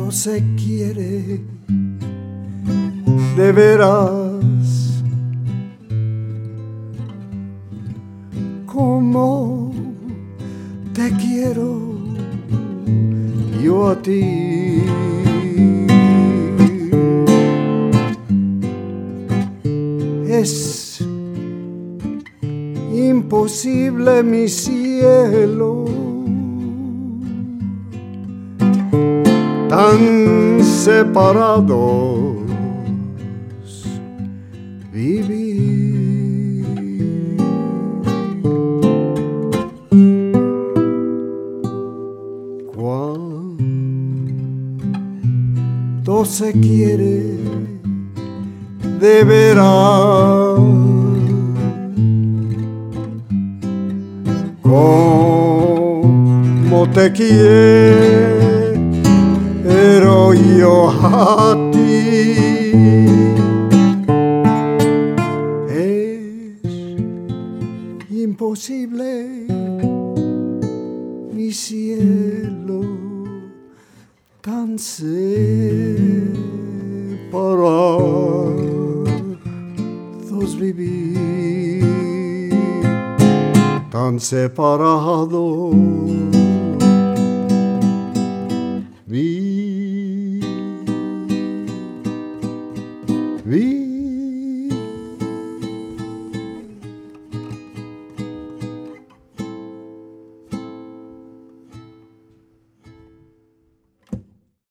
se quiere de veras, como te quiero yo a ti. Es imposible, mi cielo, tan separados vivir. Cuando se quiere de veras, como te quiero yo a ti. Es imposible, mi cielo, tan separados vivir, tan separados vivir.